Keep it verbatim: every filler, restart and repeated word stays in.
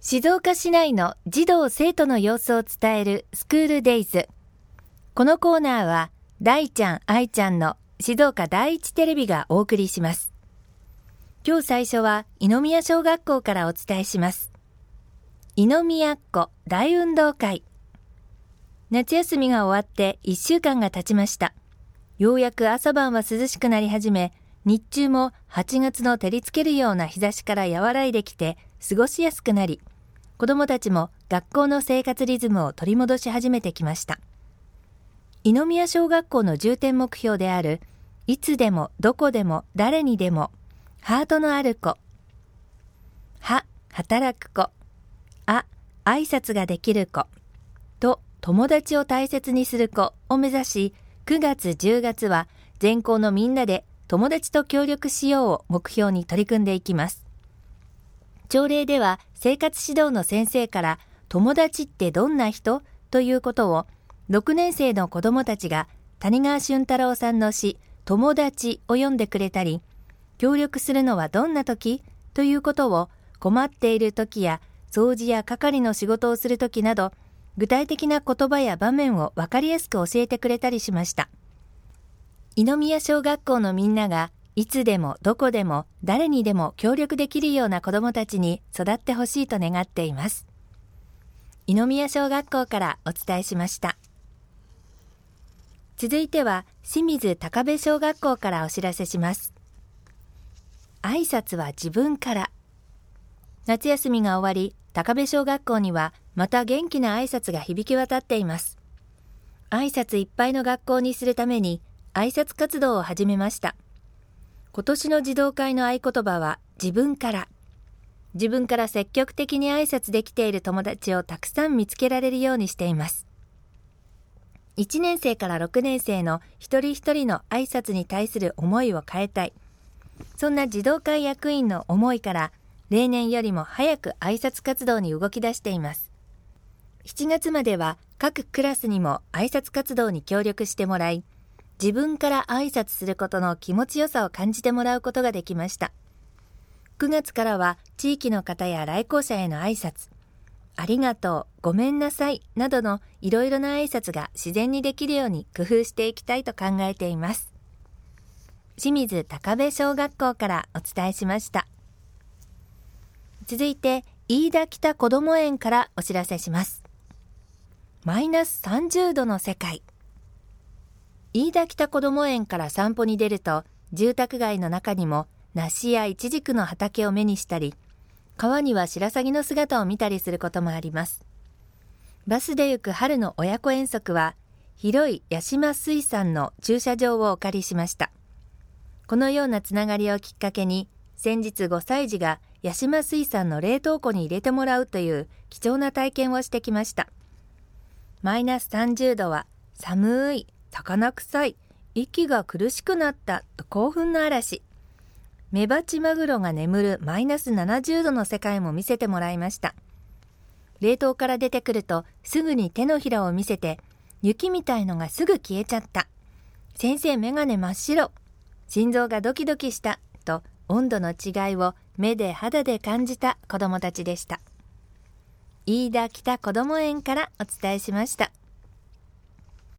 静岡市内の児童生徒の様子を伝えるスクールデイズ。このコーナーは大ちゃん愛ちゃんの静岡第一テレビがお送りします。今日最初は猪宮小学校からお伝えします。猪宮っ子大運動会。夏休みが終わっていっしゅうかんが経ちました。ようやく朝晩は涼しくなり始め、日中もはちがつの照りつけるような日差しから和らいできて過ごしやすくなり、子どもたちも学校の生活リズムを取り戻し始めてきました。猪宮小学校の重点目標である、いつでもどこでも誰にでも、ハートのある子、は、働く子、あ、挨拶ができる子、と友達を大切にする子を目指し、くがつじゅうがつは全校のみんなで友達と協力しようを目標に取り組んでいきます。朝礼では生活指導の先生から友達ってどんな人ということをろくねん生の子どもたちが谷川俊太郎さんの詩友達を読んでくれたり、協力するのはどんな時ということを困っている時や掃除や係の仕事をする時など具体的な言葉や場面を分かりやすく教えてくれたりしました。猪宮小学校のみんながいつでもどこでも誰にでも協力できるような子どもたちに育ってほしいと願っています。猪宮小学校からお伝えしました。続いては清水高部小学校からお知らせします。挨拶は自分から。夏休みが終わり、高部小学校にはまた元気な挨拶が響き渡っています。挨拶いっぱいの学校にするために挨拶活動を始めました。今年の児童会の合言葉は自分から。自分から積極的に挨拶できている友達をたくさん見つけられるようにしています。いちねん生からろくねん生の一人一人の挨拶に対する思いを変えたい。そんな児童会役員の思いから例年よりも早く挨拶活動に動き出しています。しちがつまでは各クラスにも挨拶活動に協力してもらい、自分から挨拶することの気持ちよさを感じてもらうことができました。くがつからは地域の方や来校者への挨拶、ありがとう、ごめんなさいなどのいろいろな挨拶が自然にできるように工夫していきたいと考えています。清水高部小学校からお伝えしました。続いて飯田北こども園からお知らせします。マイナスさんじゅうどの世界。飯田北こども園から散歩に出ると、住宅街の中にも梨やイチジクの畑を目にしたり、川には白鷺の姿を見たりすることもあります。バスで行く春の親子遠足は、広い八島水産の駐車場をお借りしました。このようなつながりをきっかけに、先日ごさい児が八島水産の冷凍庫に入れてもらうという貴重な体験をしてきました。マイナスさんじゅうどは寒い、魚臭い、息が苦しくなったと興奮の嵐。メバチマグロが眠るマイナスななじゅうどの世界も見せてもらいました。冷凍から出てくるとすぐに手のひらを見せて、雪みたいのがすぐ消えちゃった。先生メガネ真っ白。心臓がドキドキしたと温度の違いを目で肌で感じた子どもたちでした。飯田北こども園からお伝えしました。